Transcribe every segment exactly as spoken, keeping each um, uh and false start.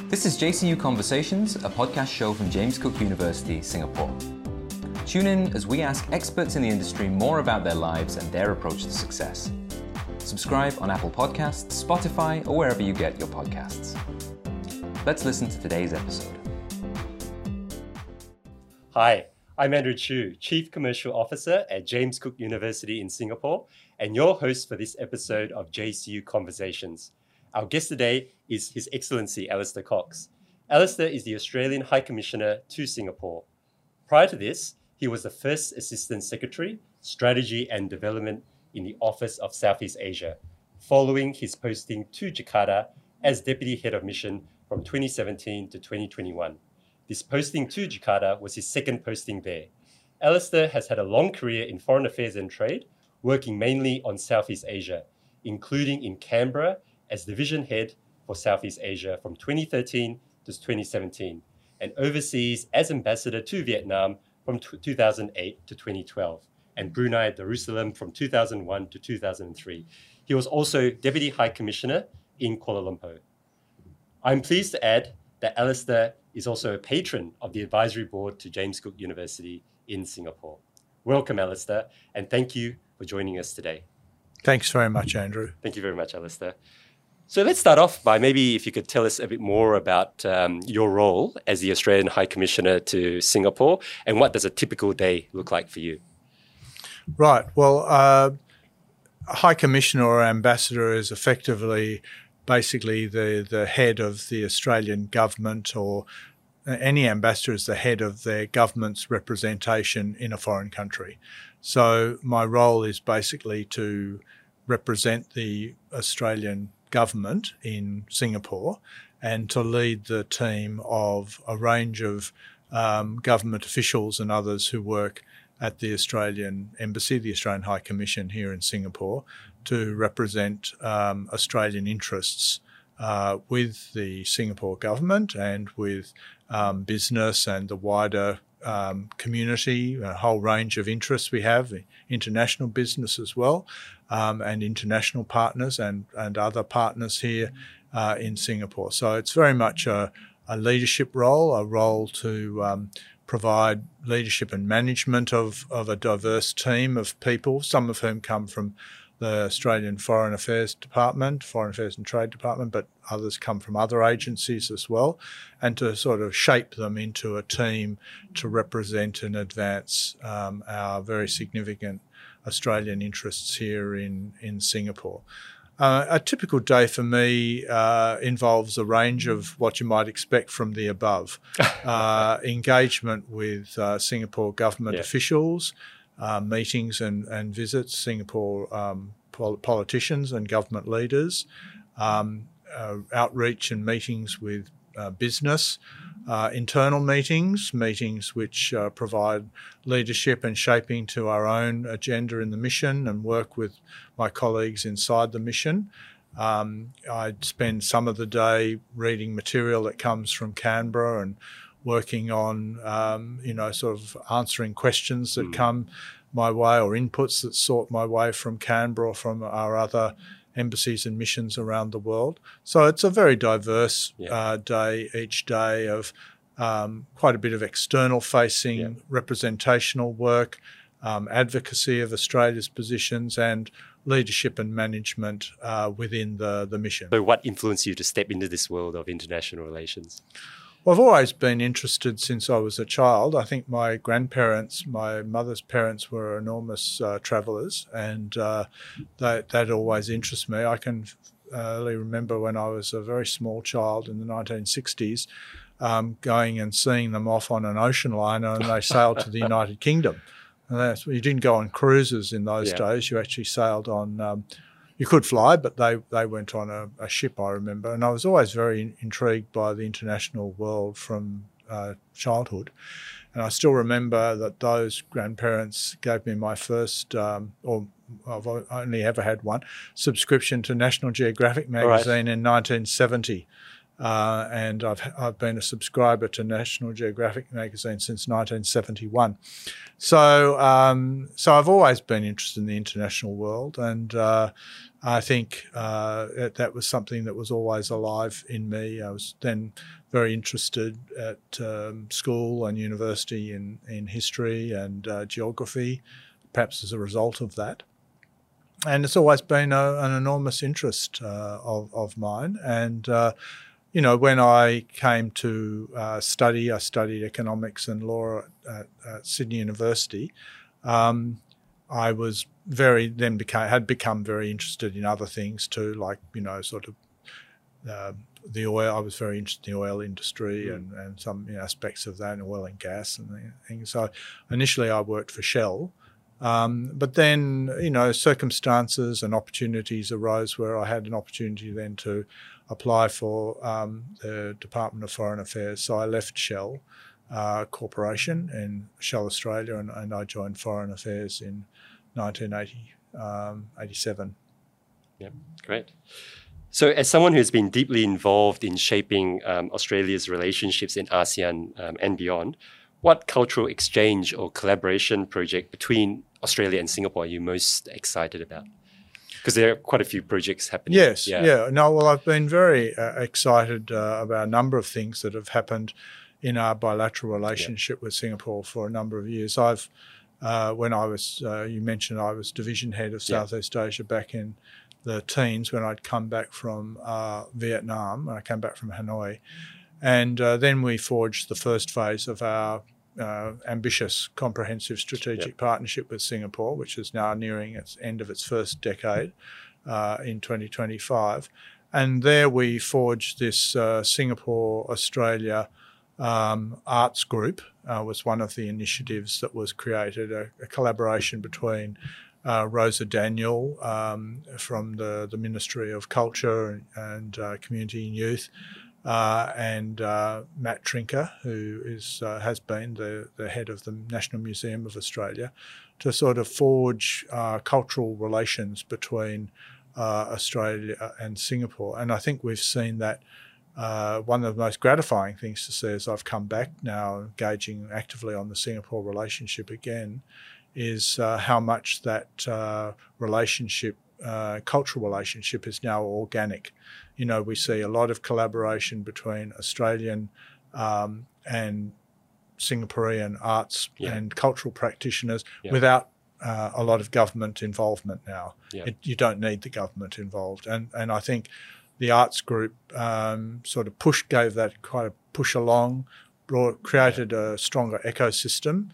This is J C U Conversations, a podcast show from James Cook University, Singapore. Tune in as we ask experts in the industry more about their lives and their approach to success. Subscribe on Apple Podcasts, Spotify, or wherever you get your podcasts. Let's listen to today's episode. Hi, I'm Andrew Chu, Chief Commercial Officer at James Cook University in Singapore, and your host for this episode of J C U Conversations. Our guest today is His Excellency Alistair Cox. Alistair is the Australian High Commissioner to Singapore. Prior to this, he was the First Assistant Secretary, Strategy and Development in the Office of Southeast Asia, following his posting to Jakarta as Deputy Head of Mission from twenty seventeen to twenty twenty-one. This posting to Jakarta was his second posting there. Alistair has had a long career in foreign affairs and trade, working mainly on Southeast Asia, including in Canberra as Division Head for Southeast Asia from twenty thirteen to twenty seventeen, and overseas as Ambassador to Vietnam from two thousand eight to twenty twelve, and Brunei Darussalam from two thousand one to two thousand three. He was also Deputy High Commissioner in Kuala Lumpur. I'm pleased to add that Alistair is also a patron of the Advisory Board to James Cook University in Singapore. Welcome, Alistair, and thank you for joining us today. Thanks very much, Andrew. Thank you very much, Alistair. So let's start off by maybe if you could tell us a bit more about um, your role as the Australian High Commissioner to Singapore, and what does a typical day look like for you? Right. Well, uh, a High Commissioner or Ambassador is effectively basically the, the head of the Australian government, or any ambassador is the head of their government's representation in a foreign country. So my role is basically to represent the Australian government in Singapore and to lead the team of a range of um, government officials and others who work at the Australian Embassy, the Australian High Commission here in Singapore, to represent um, Australian interests uh, with the Singapore government and with um, business and the wider um, community, a whole range of interests we have, international business as well, um, and international partners and, and other partners here uh, in Singapore. So it's very much a, a leadership role, a role to um, provide leadership and management of, of a diverse team of people, some of whom come from the Australian Foreign Affairs Department, Foreign Affairs and Trade Department, but others come from other agencies as well, and to sort of shape them into a team to represent and advance um, our very significant Australian interests here in, in Singapore. Uh, a typical day for me uh, involves a range of what you might expect from the above. uh, engagement with uh, Singapore government yeah. officials, uh, meetings and, and visits, Singapore um, pol- politicians and government leaders, um, uh, outreach and meetings with uh, business, uh, internal meetings, meetings which uh, provide leadership and shaping to our own agenda in the mission and work with my colleagues inside the mission. Um, I'd spend some of the day reading material that comes from Canberra and working on, um, you know, sort of answering questions that mm. come my way or inputs that sort my way from Canberra or from our other embassies and missions around the world. So it's a very diverse yeah. uh, day each day of um, quite a bit of external facing yeah. representational work, um, advocacy of Australia's positions and leadership and management uh, within the, the mission. So what influenced you to step into this world of international relations? Well, I've always been interested since I was a child. I think my grandparents, my mother's parents were enormous uh, travellers, and uh, that, that always interests me. I can uh, only remember when I was a very small child in the nineteen sixties um, going and seeing them off on an ocean liner, and they sailed to the United Kingdom. And that's, you didn't go on cruises in those yeah. days. You actually sailed on... Um, You could fly, but they, they went on a, a ship, I remember. And I was always very in, intrigued by the international world from uh, childhood. And I still remember that those grandparents gave me my first, um, or I've only ever had one, subscription to National Geographic magazine right. in nineteen seventy. Uh, and I've I've been a subscriber to National Geographic magazine since nineteen seventy-one. So um, so I've always been interested in the international world, and uh, I think uh, that, that was something that was always alive in me. I was then very interested at um, school and university in in history and uh, geography, perhaps as a result of that. And it's always been a, an enormous interest uh, of of mine, and. Uh, You know, when I came to uh, study, I studied economics and law at, at Sydney University. Um, I was very then became had become very interested in other things too, like you know, sort of uh, the oil. I was very interested in the oil industry mm. and and some you know, aspects of that, and oil and gas and things. So initially, I worked for Shell. Um, but then, you know, circumstances and opportunities arose where I had an opportunity then to apply for um, the Department of Foreign Affairs. So I left Shell uh, Corporation in Shell Australia, and, and I joined Foreign Affairs in nineteen eighty-seven. Yeah, great. So as someone who's been deeply involved in shaping um, Australia's relationships in ASEAN um, and beyond, what cultural exchange or collaboration project between Australia and Singapore are you most excited about? Because there are quite a few projects happening. Yes, yeah. yeah. No, well, I've been very uh, excited uh, about a number of things that have happened in our bilateral relationship yeah. with Singapore for a number of years. I've, uh, when I was, uh, you mentioned I was division head of Southeast yeah. Asia back in the teens when I'd come back from uh, Vietnam, when I came back from Hanoi. And uh, then we forged the first phase of our uh, ambitious, comprehensive strategic yep. partnership with Singapore, which is now nearing its end of its first decade uh, in twenty twenty-five. And there we forged this uh, Singapore-Australia um, arts group, uh, was one of the initiatives that was created, a, a collaboration between uh, Rosa Daniel um, from the, the Ministry of Culture and, and uh, Community and Youth, Uh, and uh, Matt Trinker, who is uh, has been the, the head of the National Museum of Australia, to sort of forge uh, cultural relations between uh, Australia and Singapore. And I think we've seen that uh, one of the most gratifying things to see as I've come back now engaging actively on the Singapore relationship again is uh, how much that uh, relationship, uh, cultural relationship is now organic. You know, we see a lot of collaboration between Australian um, and Singaporean arts yeah. and cultural practitioners yeah. without uh, a lot of government involvement now. Yeah. It, you don't need the government involved. And and I think the arts group um, sort of push gave that quite a push along, brought, created a stronger ecosystem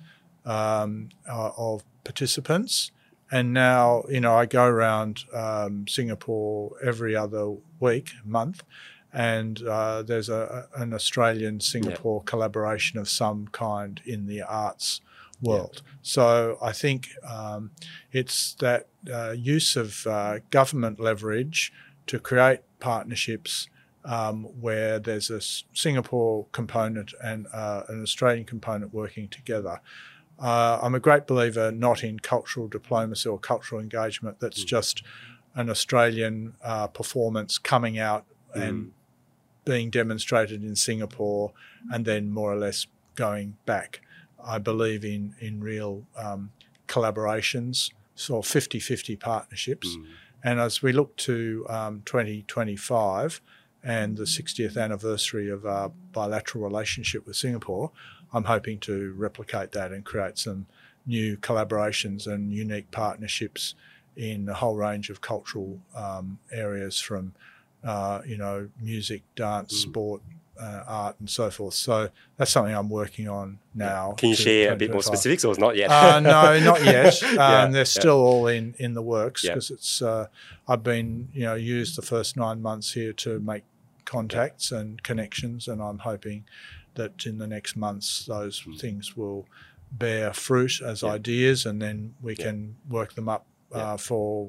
um, uh, of participants. And now, you know, I go around um, Singapore every other week, month, and uh, there's a, an Australian-Singapore yeah. collaboration of some kind in the arts world. Yeah. So I think um, it's that uh, use of uh, government leverage to create partnerships um, where there's a Singapore component and uh, an Australian component working together. Uh, I'm a great believer not in cultural diplomacy or cultural engagement that's mm. just an Australian uh, performance coming out mm. and being demonstrated in Singapore and then more or less going back. I believe in, in real um, collaborations, so fifty-fifty partnerships. Mm. And as we look to um, twenty twenty-five and the sixtieth anniversary of our bilateral relationship with Singapore, I'm hoping to replicate that and create some new collaborations and unique partnerships in a whole range of cultural um, areas from, uh, you know, music, dance, mm. sport, uh, art and so forth. So that's something I'm working on now. Can you share a bit more specifics or not yet? uh, no, not yet. Um, yeah, they're yeah. still all in, in the works because yeah. it's, uh, I've been, you know, used the first nine months here to make contacts yeah. and connections, and I'm hoping that in the next months those mm. things will bear fruit as yeah. ideas, and then we yeah. can work them up uh, yeah. for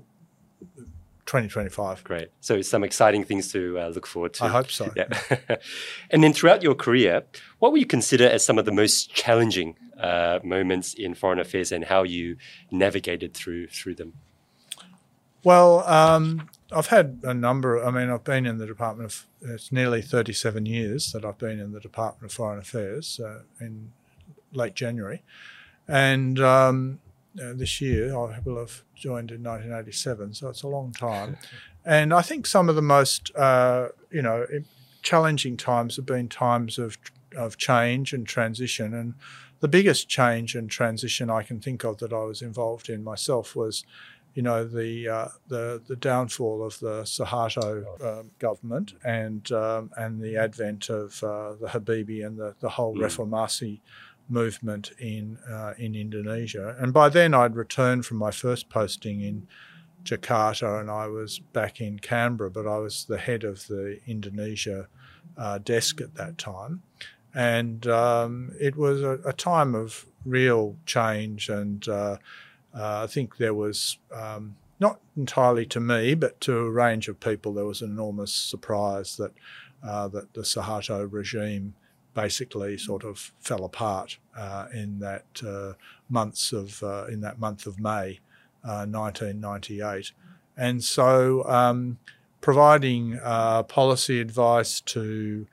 twenty twenty-five. Great. So some exciting things to uh, look forward to. I hope so. Yeah. And then throughout your career, what would you consider as some of the most challenging uh, moments in foreign affairs and how you navigated through through them? Well, um, I've had a number. I mean, I've been in the Department of. It's nearly thirty-seven years that I've been in the Department of Foreign Affairs. Uh, in late January, and um, uh, this year I will have joined in nineteen eighty-seven. So it's a long time, and I think some of the most uh, you know challenging times have been times of of change and transition. And the biggest change and transition I can think of that I was involved in myself was, you know, the uh, the the downfall of the Suharto uh, government and um, and the advent of uh, the Habibie and the the whole mm. Reformasi movement in uh, in Indonesia. And by then I'd returned from my first posting in Jakarta, and I was back in Canberra, but I was the head of the Indonesia uh, desk at that time. And um, it was a, a time of real change, and uh, uh, I think there was, um, not entirely to me, but to a range of people, there was an enormous surprise that uh, that the Suharto regime basically sort of fell apart uh, in that uh, months of uh, in that month of May, uh, nineteen ninety-eight, and so um, providing uh, policy advice to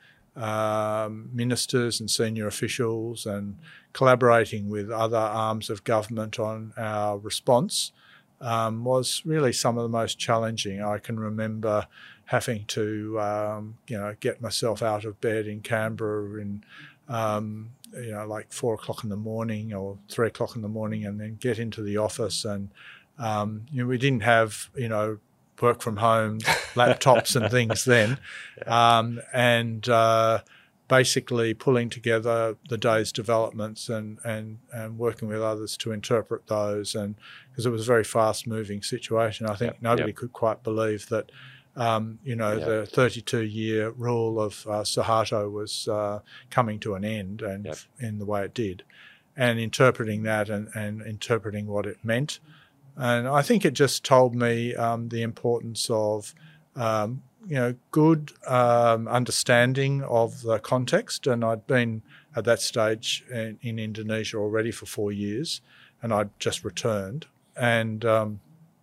um, ministers and senior officials, and collaborating with other arms of government on our response um, was really some of the most challenging. I can remember having to, um, you know, get myself out of bed in Canberra in, um, you know, like four o'clock in the morning or three o'clock in the morning, and then get into the office. And, um, you know, we didn't have, you know, work from home laptops and things then. Um, and uh, basically pulling together the day's developments and, and, and working with others to interpret those. And because it was a very fast-moving situation, I think yep, nobody yep. could quite believe that, um, you know, yep. the thirty-two-year rule of uh, Suharto was uh, coming to an end, and yep. in the way it did, and interpreting that and, and interpreting what it meant. And I think it just told me um, the importance of, um, you know, good um, understanding of the context. And I'd been at that stage in, in Indonesia already for four years, and I'd just returned, and um,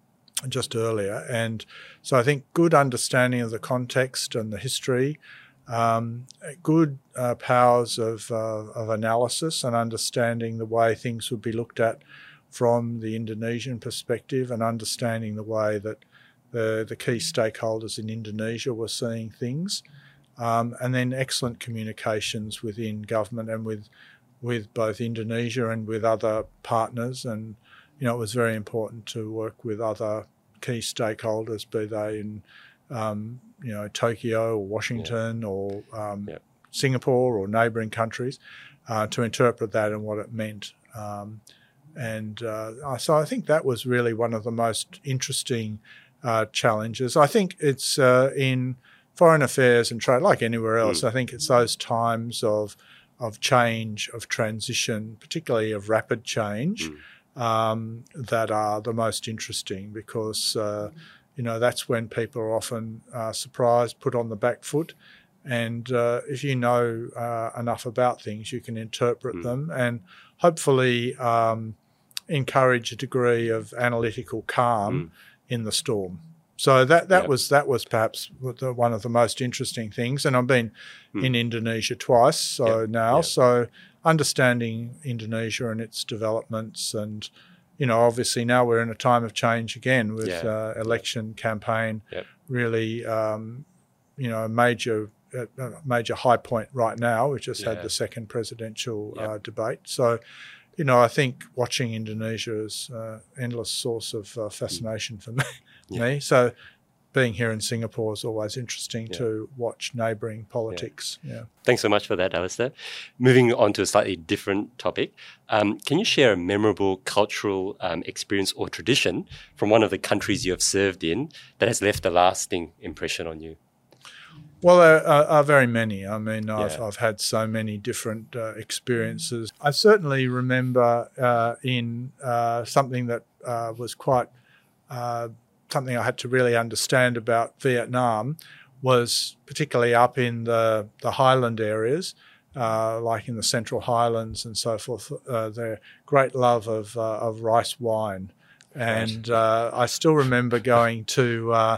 just earlier. And so I think good understanding of the context and the history, um, good uh, powers of, uh, of analysis and understanding the way things would be looked at from the Indonesian perspective, and understanding the way that the, the key stakeholders in Indonesia were seeing things, um, and then excellent communications within government and with with both Indonesia and with other partners. And, you know, it was very important to work with other key stakeholders, be they in, um, you know, Tokyo or Washington yeah. or um, yeah. Singapore or neighbouring countries, uh, to interpret that and what it meant. Um, And uh, so I think that was really one of the most interesting uh, challenges. I think it's uh, in foreign affairs and trade, like anywhere else, mm. I think it's those times of of change, of transition, particularly of rapid change, mm. um, that are the most interesting, because, uh, you know, that's when people are often uh, surprised, put on the back foot. And uh, if you know uh, enough about things, you can interpret mm. them, and hopefully um, encourage a degree of analytical calm mm. in the storm. So that that yep. was that was perhaps one of the most interesting things. And I've been mm. in Indonesia twice, so yep. now, yep. so understanding Indonesia and its developments, and, you know, obviously now we're in a time of change again with yeah. uh, election yep. campaign, yep. really, um, you know, a major. a major high point right now. We've just yeah. had the second presidential yep. uh, debate. So, you know, I think watching Indonesia is an uh, endless source of uh, fascination for me. Yeah. me. So being here in Singapore is always interesting yeah. to watch neighbouring politics. Yeah. yeah. Thanks so much for that, Alistair. Moving on to a slightly different topic, um, can you share a memorable cultural um, experience or tradition from one of the countries you have served in that has left a lasting impression on you? Well, there are, are very many. I mean, I've, yeah. I've had so many different uh, experiences. I certainly remember uh, in uh, something that uh, was quite uh, something I had to really understand about Vietnam, was particularly up in the, the highland areas, uh, like in the Central Highlands and so forth, uh, their great love of, uh, of rice wine. And uh, I still remember going to... Uh,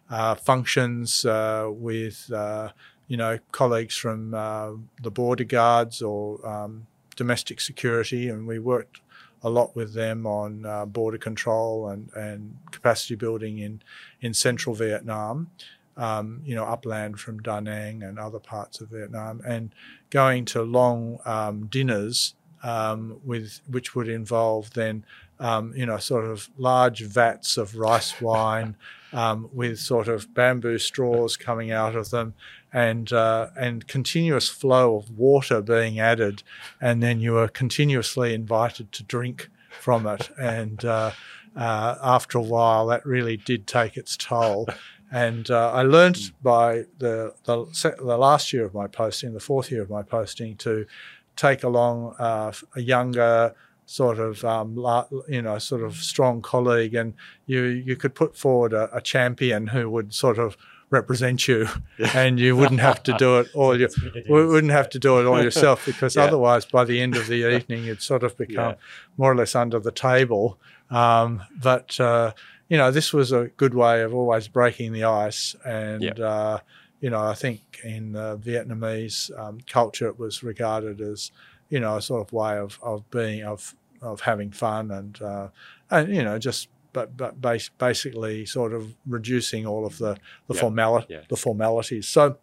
uh, functions uh, with, uh, you know, colleagues from uh, the border guards or um, domestic security, and we worked a lot with them on uh, border control and, and capacity building in, in central Vietnam, um, you know, upland from Da Nang and other parts of Vietnam, and going to long um, dinners um, with which would involve then, um, you know, sort of large vats of rice wine um, with sort of bamboo straws coming out of them, and uh, and continuous flow of water being added, and then you were continuously invited to drink from it. And uh, uh, after a while, that really did take its toll. And uh, I learned by the, the the last year of my posting, the fourth year of my posting, to take along uh, a younger sort of, um, you know, sort of strong colleague, and you you could put forward a, a champion who would sort of represent you, and you wouldn't have to do it all. You wouldn't have to do it all yourself, because yeah. otherwise, by the end of the evening, you'd sort of become yeah. more or less under the table. Um, but uh, you know, this was a good way of always breaking the ice, and yep. uh, you know, I think in uh, Vietnamese um, culture, it was regarded as, you know, a sort of way of of being of of having fun, and uh, and you know, just. But, but bas- basically sort of reducing all of the the, yeah, formali- yeah. the formalities. So,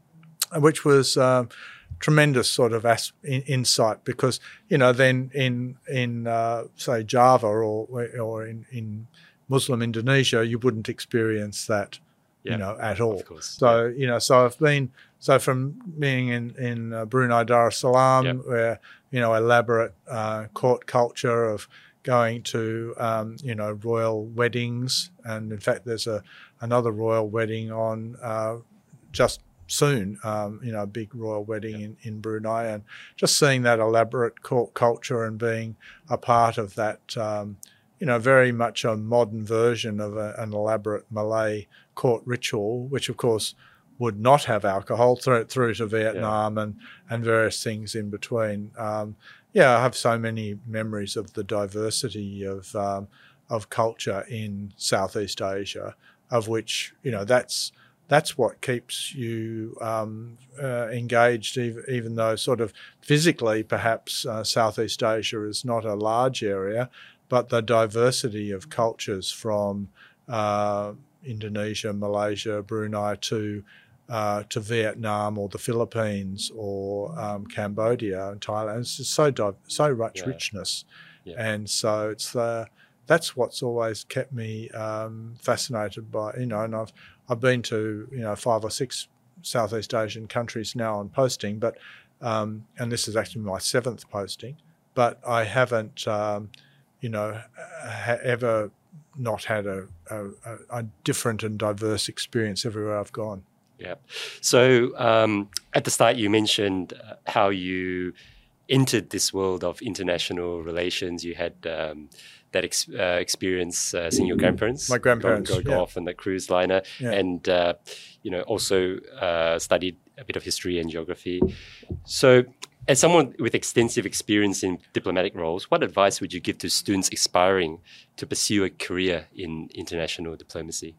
which was um, tremendous sort of as- in- insight, because, you know, then in in uh, say Java or or in, in Muslim Indonesia, you wouldn't experience that, yeah, you know, at all. Of course. So yeah. you know, so I've been so from being in in uh, Brunei Darussalam, yeah. where, you know, elaborate uh, court culture of going to, um, you know, royal weddings. And in fact, there's a another royal wedding on uh, just soon, um, you know, a big royal wedding in, in Brunei. And just seeing that elaborate court culture and being a part of that, um, you know, very much a modern version of a, an elaborate Malay court ritual, which of course would not have alcohol, through, through to Vietnam yeah. and, and various things in between. Um, Yeah, I have so many memories of the diversity of um, of culture in Southeast Asia, of which, you know, that's that's what keeps you um, uh, engaged, even, even though sort of physically perhaps uh, Southeast Asia is not a large area, but the diversity of cultures from uh, Indonesia, Malaysia, Brunei to Uh, to Vietnam or the Philippines or um, Cambodia and Thailand. It's just so di- so much yeah. richness, yeah. and so it's the that's what's always kept me um, fascinated by, you know. And I've I've been to, you know, five or six Southeast Asian countries now on posting, but um, and this is actually my seventh posting, but I haven't um, you know ha- ever not had a, a, a different and diverse experience everywhere I've gone. Yeah. So um, at the start, you mentioned uh, how you entered this world of international relations. You had um, that ex- uh, experience uh, seeing your grandparents. My grandparents, go, go, go yeah. off on the cruise liner, yeah. and uh, you know, also uh, studied a bit of history and geography. So, as someone with extensive experience in diplomatic roles, what advice would you give to students aspiring to pursue a career in international diplomacy?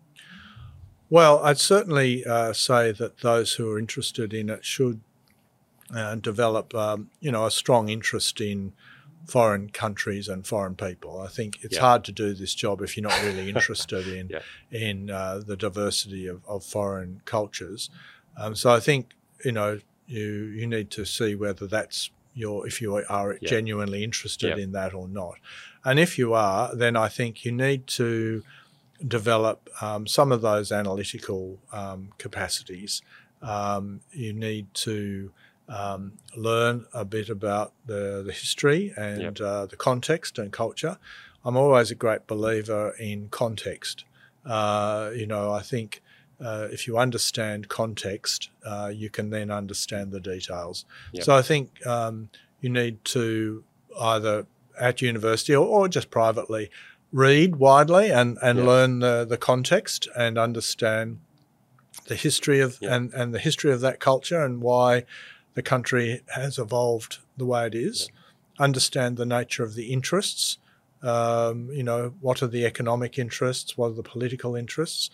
Well, I'd certainly uh, say that those who are interested in it should uh, develop, um, you know, a strong interest in foreign countries and foreign people. I think it's yeah. hard to do this job if you're not really interested in yeah. in uh, the diversity of, of foreign cultures. Um, so I think, you know, you you need to see whether that's your if you are yeah. genuinely interested yeah. in that or not. And if you are, then I think you need to develop um, some of those analytical um, capacities. Um, you need to um, learn a bit about the, the history and yep. uh, the context and culture. I'm always a great believer in context. Uh, you know, I think uh, if you understand context, uh, you can then understand the details. Yep. So I think um, you need to either at university or, or just privately read widely and, and yeah. learn the, the context and understand the history of yeah. and, and the history of that culture and why the country has evolved the way it is. Yeah. Understand the nature of the interests. Um, you know, what are the economic interests? What are the political interests?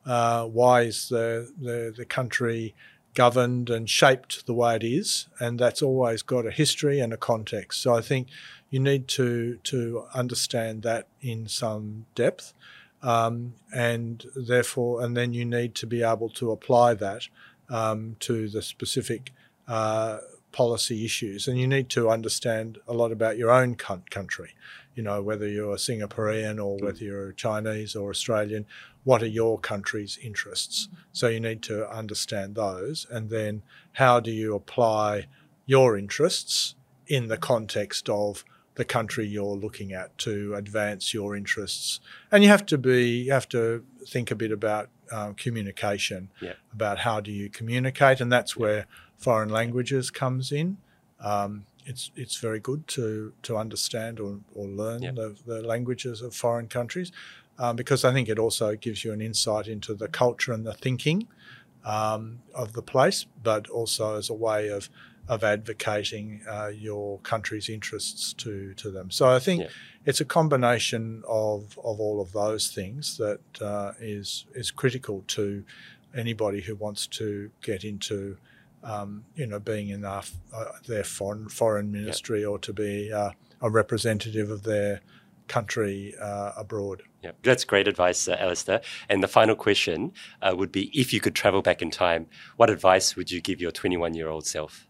Uh, why is the, the, the country governed and shaped the way it is? And that's always got a history and a context. So I think you need to to understand that in some depth, um, and therefore, and then you need to be able to apply that um, to the specific uh, policy issues. And you need to understand a lot about your own country. You know, whether you're a Singaporean or whether you're Chinese or Australian, what are your country's interests? So you need to understand those, and then how do you apply your interests in the context of the country you're looking at to advance your interests? And you have to be, you have to think a bit about um, communication, yeah. about how do you communicate, and that's where foreign languages comes in. Um, it's it's very good to to understand or, or learn yeah. the, the languages of foreign countries. Um, because I think it also gives you an insight into the culture and the thinking um, of the place, but also as a way of of advocating uh, your country's interests to, to them. So I think yeah. it's a combination of, of all of those things that uh, is is critical to anybody who wants to get into um, you know being in our, uh, their foreign foreign ministry yeah. or to be uh, a representative of their country uh, abroad. Yeah, that's great advice, uh, Alistair. And the final question uh, would be, if you could travel back in time, what advice would you give your twenty-one-year-old self?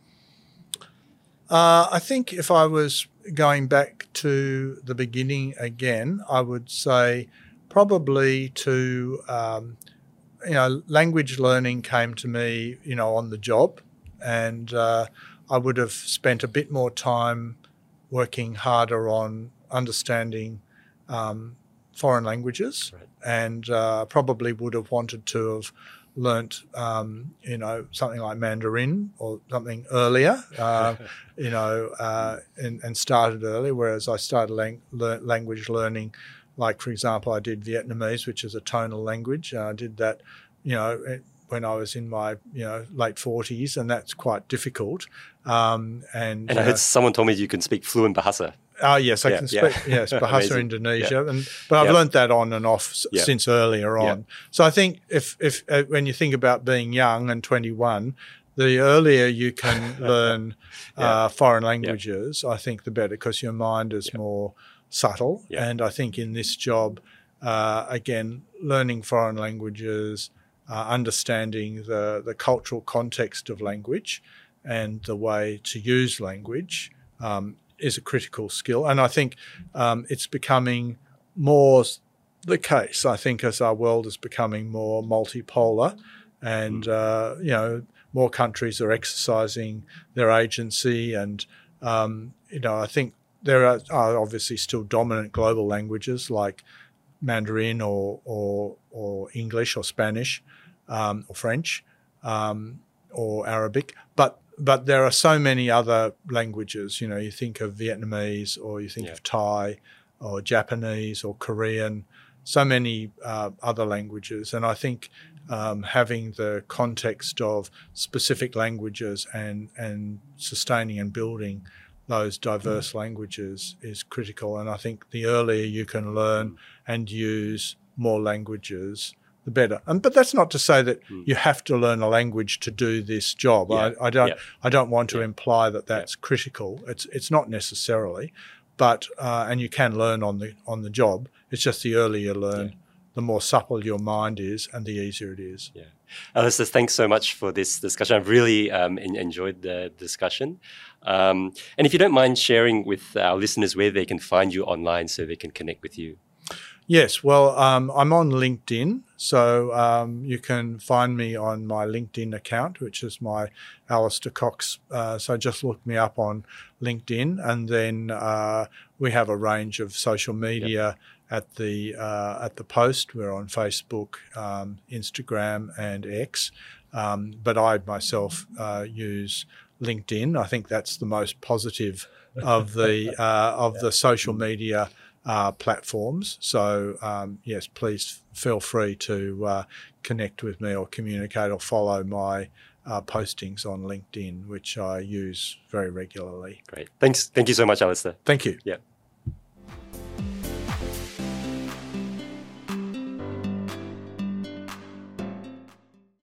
Uh, I think if I was going back to the beginning again, I would say probably to, um, you know, language learning came to me, you know, on the job, and uh, I would have spent a bit more time working harder on understanding um, foreign languages, right. and uh, probably would have wanted to have learnt, um, you know, something like Mandarin or something earlier, uh, you know, uh, and, and started early, whereas I started lang- lear- language learning, like, for example, I did Vietnamese, which is a tonal language. Uh, I did that, you know, when I was in my, you know, late forties, and that's quite difficult. Um, and and I heard uh, someone told me you can speak fluent Bahasa. Oh, yes, I yeah, can speak, yeah. yes, Bahasa Indonesia, yeah. and but I've yeah. learnt that on and off s- yeah. since earlier on. Yeah. So I think if, if uh, when you think about being young and twenty-one, the earlier you can learn yeah. uh, foreign languages, yeah. I think the better, because your mind is yeah. more subtle. Yeah. And I think in this job, uh, again, learning foreign languages, uh, understanding the, the cultural context of language and the way to use language um, is a critical skill. And I think um, it's becoming more the case, I think, as our world is becoming more multipolar, and, mm. uh, you know, more countries are exercising their agency. And, um, you know, I think there are, are obviously still dominant global languages like Mandarin or or, or English or Spanish um, or French um, or Arabic, but But there are so many other languages. You know, you think of Vietnamese, or you think yeah. of Thai or Japanese or Korean, so many uh, other languages. And I think um, having the context of specific languages and, and sustaining and building those diverse mm. languages is critical. And I think the earlier you can learn mm. and use more languages, the better. And but that's not to say that mm. you have to learn a language to do this job. Yeah. I, I don't. Yeah. I don't want to yeah. imply that that's yeah. critical. It's it's not necessarily, but uh, and you can learn on the on the job. It's just the earlier you learn, yeah. the more supple your mind is, and the easier it is. Yeah. Alistair, thanks so much for this discussion. I've really um, in, enjoyed the discussion. Um, and if you don't mind sharing with our listeners where they can find you online so they can connect with you. Yes, well, um, I'm on LinkedIn, so um, you can find me on my LinkedIn account, which is my Alistair Cox. Uh, so just look me up on LinkedIn, and then uh, we have a range of social media yep. at the uh, at the Post. We're on Facebook, um, Instagram, and X. Um, but I myself uh, use LinkedIn. I think that's the most positive of the uh, of the social media Uh, platforms. So um, yes, please feel free to uh, connect with me or communicate or follow my uh, postings on LinkedIn, which I use very regularly. Great. Thanks. Thank you so much, Alistair. Thank you. Yeah.